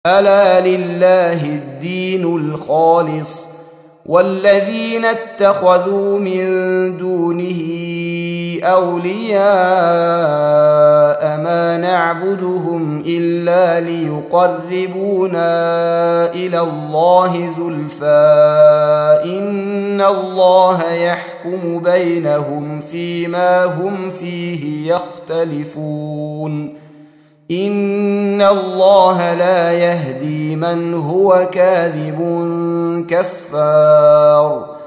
ألا لله الدين الخالص والذين اتخذوا من دونه أولياء ما نعبدهم إلا ليقربونا إلى الله زلفى إن الله يحكم بينهم فيما هم فيه يختلفون إن الله لا يهدي من هو كاذب كفار